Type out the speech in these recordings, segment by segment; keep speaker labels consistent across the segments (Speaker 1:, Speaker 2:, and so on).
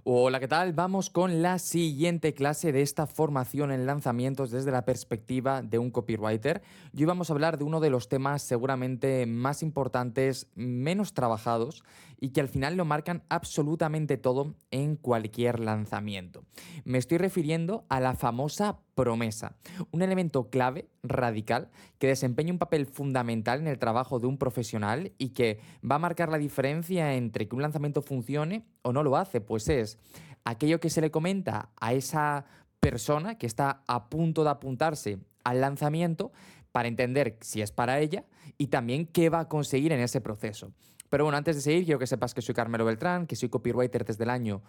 Speaker 1: Hola, ¿qué tal? Vamos con la siguiente clase de esta formación en lanzamientos desde la perspectiva de un copywriter. Y hoy vamos a hablar de uno de los temas seguramente más importantes, menos trabajados y que al final lo marcan absolutamente todo en cualquier lanzamiento. Me estoy refiriendo a la famosa promesa, un elemento clave, radical, que desempeña un papel fundamental en el trabajo de un profesional y que va a marcar la diferencia entre que un lanzamiento funcione o no lo hace, pues es aquello que se le comenta a esa persona que está a punto de apuntarse al lanzamiento para entender si es para ella y también qué va a conseguir en ese proceso. Pero bueno, antes de seguir, quiero que sepas que soy Carmelo Beltrán, que soy copywriter desde el año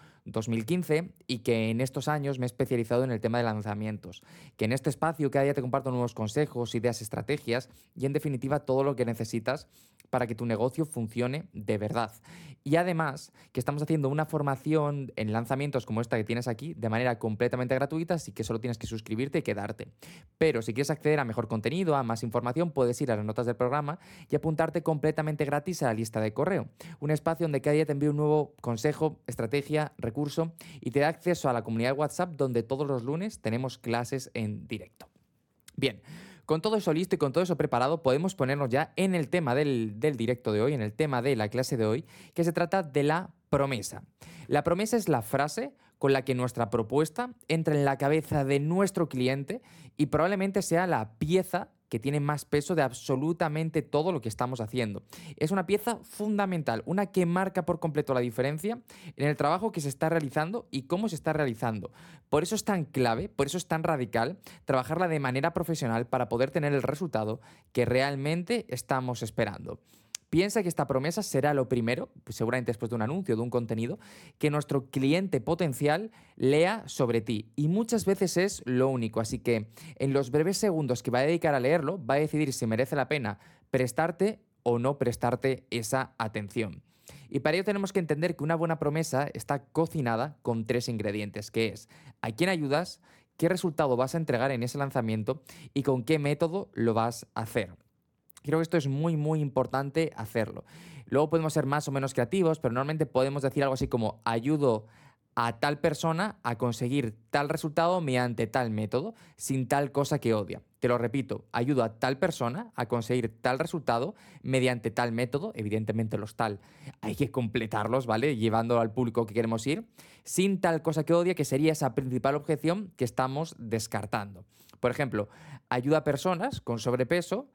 Speaker 1: 2015 y que en estos años me he especializado en el tema de lanzamientos. Que en este espacio cada día te comparto nuevos consejos, ideas, estrategias y en definitiva todo lo que necesitas para que tu negocio funcione de verdad. Y además que estamos haciendo una formación en lanzamientos como esta que tienes aquí de manera completamente gratuita, así que solo tienes que suscribirte y quedarte. Pero si quieres acceder a mejor contenido, a más información, puedes ir a las notas del programa y apuntarte completamente gratis a la lista de correo. Un espacio donde cada día te envío un nuevo consejo, estrategia, recurso y te da acceso a la comunidad de WhatsApp donde todos los lunes tenemos clases en directo. Bien, con todo eso listo y con todo eso preparado, podemos ponernos ya en el tema del directo de hoy, en el tema de la clase de hoy, que se trata de la promesa. La promesa es la frase con la que nuestra propuesta entra en la cabeza de nuestro cliente y probablemente sea la pieza que tiene más peso de absolutamente todo lo que estamos haciendo. Es una pieza fundamental, una que marca por completo la diferencia en el trabajo que se está realizando y cómo se está realizando. Por eso es tan clave, por eso es tan radical trabajarla de manera profesional para poder tener el resultado que realmente estamos esperando. Piensa que esta promesa será lo primero, pues seguramente después de un anuncio, de un contenido, que nuestro cliente potencial lea sobre ti. Y muchas veces es lo único. Así que en los breves segundos que va a dedicar a leerlo, va a decidir si merece la pena prestarte o no prestarte esa atención. Y para ello tenemos que entender que una buena promesa está cocinada con 3 ingredientes, que es a quién ayudas, qué resultado vas a entregar en ese lanzamiento y con qué método lo vas a hacer. Creo que esto es muy importante hacerlo. Luego podemos ser más o menos creativos, pero normalmente podemos decir algo así como ayudo a tal persona a conseguir tal resultado mediante tal método, sin tal cosa que odia. Te lo repito, ayudo a tal persona a conseguir tal resultado mediante tal método, evidentemente los tal hay que completarlos, ¿vale? Llevándolo al público que queremos ir, sin tal cosa que odia, que sería esa principal objeción que estamos descartando. Por ejemplo, ayuda a personas con sobrepeso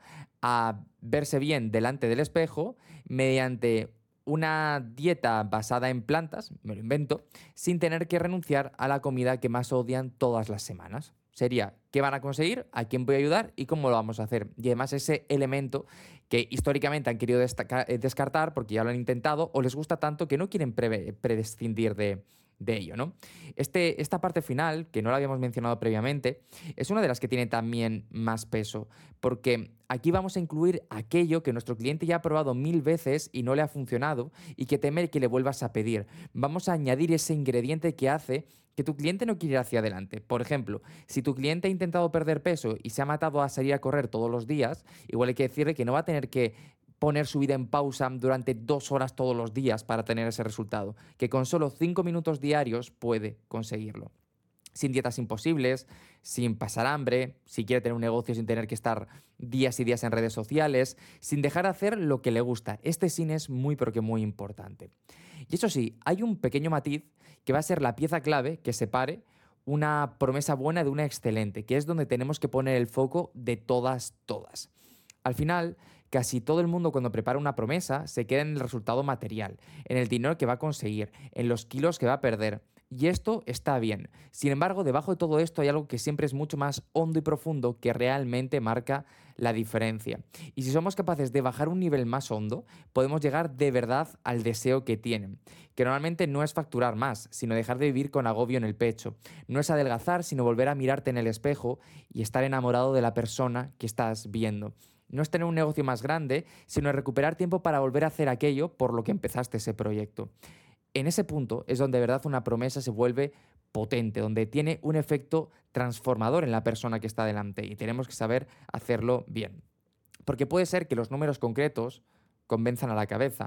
Speaker 1: a verse bien delante del espejo mediante una dieta basada en plantas, me lo invento, sin tener que renunciar a la comida que más odian todas las semanas. Sería qué van a conseguir, a quién voy a ayudar y cómo lo vamos a hacer. Y además ese elemento que históricamente han querido descartar porque ya lo han intentado o les gusta tanto que no quieren prescindir de ello, ¿no? Esta parte final, que no la habíamos mencionado previamente, es una de las que tiene también más peso, porque aquí vamos a incluir aquello que nuestro cliente ya ha probado 1000 veces y no le ha funcionado y que teme que le vuelvas a pedir. Vamos a añadir ese ingrediente que hace que tu cliente no quiera ir hacia adelante. Por ejemplo, si tu cliente ha intentado perder peso y se ha matado a salir a correr todos los días, igual hay que decirle que no va a tener que poner su vida en pausa durante 2 horas todos los días para tener ese resultado, que con solo 5 minutos diarios puede conseguirlo. Sin dietas imposibles, sin pasar hambre, si quiere tener un negocio sin tener que estar días y días en redes sociales, sin dejar de hacer lo que le gusta. Este sin es muy pero que muy importante. Y eso sí, hay un pequeño matiz que va a ser la pieza clave que separe una promesa buena de una excelente, que es donde tenemos que poner el foco de todas. Al final, casi todo el mundo cuando prepara una promesa se queda en el resultado material, en el dinero que va a conseguir, en los kilos que va a perder. Y esto está bien. Sin embargo, debajo de todo esto hay algo que siempre es mucho más hondo y profundo que realmente marca la diferencia. Y si somos capaces de bajar un nivel más hondo, podemos llegar de verdad al deseo que tienen. Que normalmente no es facturar más, sino dejar de vivir con agobio en el pecho. No es adelgazar, sino volver a mirarte en el espejo y estar enamorado de la persona que estás viendo. No es tener un negocio más grande, sino recuperar tiempo para volver a hacer aquello por lo que empezaste ese proyecto. En ese punto es donde de verdad una promesa se vuelve potente, donde tiene un efecto transformador en la persona que está delante y tenemos que saber hacerlo bien. Porque puede ser que los números concretos convenzan a la cabeza,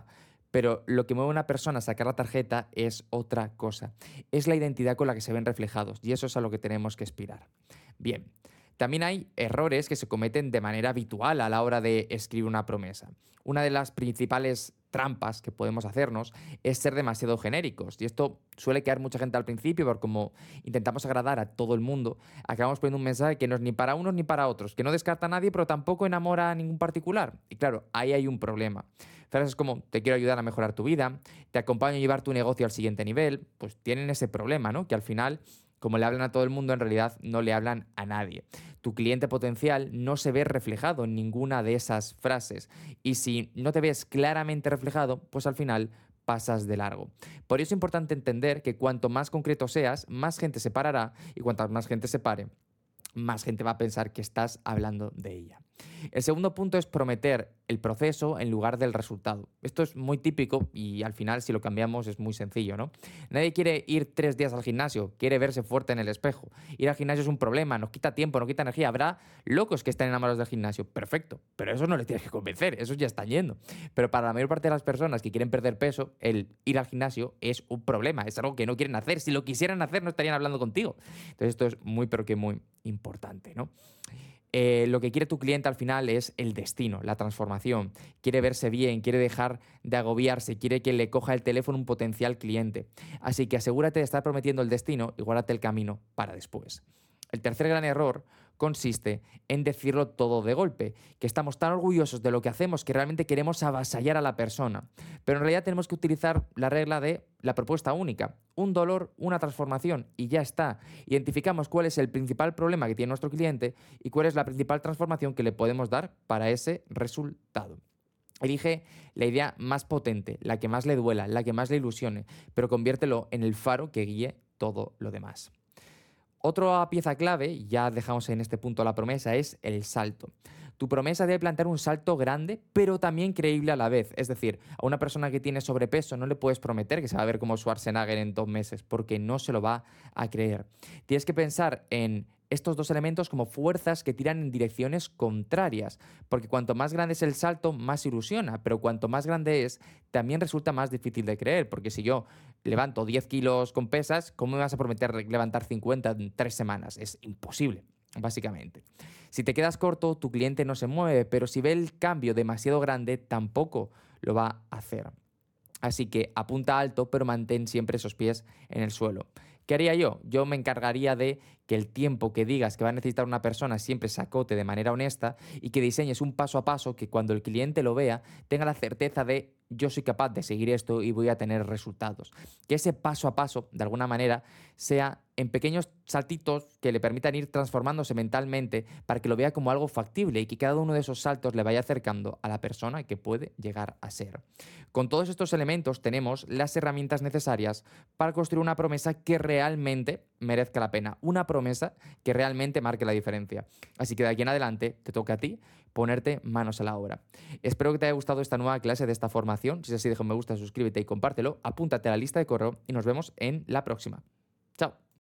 Speaker 1: Pero lo que mueve a una persona a sacar la tarjeta es otra cosa. Es la identidad con la que se ven reflejados y eso es a lo que tenemos que aspirar. Bien, también hay errores que se cometen de manera habitual a la hora de escribir una promesa. Una de las principales trampas que podemos hacernos es ser demasiado genéricos. Y esto suele quedar mucha gente al principio, porque como intentamos agradar a todo el mundo, acabamos poniendo un mensaje que no es ni para unos ni para otros, que no descarta a nadie, pero tampoco enamora a ningún particular. Y claro, ahí hay un problema. Frases como te quiero ayudar a mejorar tu vida, te acompaño a llevar tu negocio al siguiente nivel, pues tienen ese problema, ¿no? Que al final, como le hablan a todo el mundo, en realidad no le hablan a nadie. Tu cliente potencial no se ve reflejado en ninguna de esas frases. Y si no te ves claramente reflejado, pues al final pasas de largo. Por eso es importante entender que cuanto más concreto seas, más gente se parará y cuantas más gente se pare, más gente va a pensar que estás hablando de ella. El segundo punto es prometer el proceso en lugar del resultado. Esto es muy típico y al final si lo cambiamos es muy sencillo, ¿no? Nadie quiere ir 3 días al gimnasio, quiere verse fuerte en el espejo. Ir al gimnasio es un problema, nos quita tiempo, nos quita energía. Habrá locos que estén enamorados del gimnasio, perfecto, pero eso no les tienes que convencer, esos ya están yendo. Pero para la mayor parte de las personas que quieren perder peso, el ir al gimnasio es un problema, es algo que no quieren hacer. Si lo quisieran hacer no estarían hablando contigo. Entonces esto es muy pero que muy importante, ¿no? Lo que quiere tu cliente al final es el destino, la transformación. Quiere verse bien, quiere dejar de agobiarse, quiere que le coja el teléfono un potencial cliente. Así que asegúrate de estar prometiendo el destino y guárdate el camino para después. El tercer gran error consiste en decirlo todo de golpe, que estamos tan orgullosos de lo que hacemos que realmente queremos avasallar a la persona. Pero en realidad tenemos que utilizar la regla de la propuesta única. Un dolor, una transformación y ya está. Identificamos cuál es el principal problema que tiene nuestro cliente y cuál es la principal transformación que le podemos dar para ese resultado. Elige la idea más potente, la que más le duela, la que más le ilusione, pero conviértelo en el faro que guíe todo lo demás. Otra pieza clave, y ya dejamos en este punto la promesa, es el salto. Tu promesa debe plantear un salto grande, pero también creíble a la vez. Es decir, a una persona que tiene sobrepeso no le puedes prometer que se va a ver como Schwarzenegger en 2 meses, porque no se lo va a creer. Tienes que pensar en estos dos elementos como fuerzas que tiran en direcciones contrarias, porque cuanto más grande es el salto, más ilusiona, pero cuanto más grande es, también resulta más difícil de creer, porque si yo levanto 10 kilos con pesas, ¿cómo me vas a prometer levantar 50 en 3 semanas? Es imposible, básicamente. Si te quedas corto, tu cliente no se mueve, pero si ve el cambio demasiado grande, tampoco lo va a hacer. Así que apunta alto, pero mantén siempre esos pies en el suelo. ¿Qué haría yo? Yo me encargaría de que el tiempo que digas que va a necesitar una persona siempre se acote de manera honesta y que diseñes un paso a paso que cuando el cliente lo vea tenga la certeza de yo soy capaz de seguir esto y voy a tener resultados. Que ese paso a paso, de alguna manera, sea en pequeños saltitos que le permitan ir transformándose mentalmente para que lo vea como algo factible y que cada uno de esos saltos le vaya acercando a la persona que puede llegar a ser. Con todos estos elementos tenemos las herramientas necesarias para construir una promesa que realmente merezca la pena, una promesa que realmente marque la diferencia. Así que de aquí en adelante te toca a ti ponerte manos a la obra. Espero que te haya gustado esta nueva clase de esta formación. Si es así, deja un me gusta, suscríbete y compártelo, apúntate a la lista de correo y nos vemos en la próxima. Chao.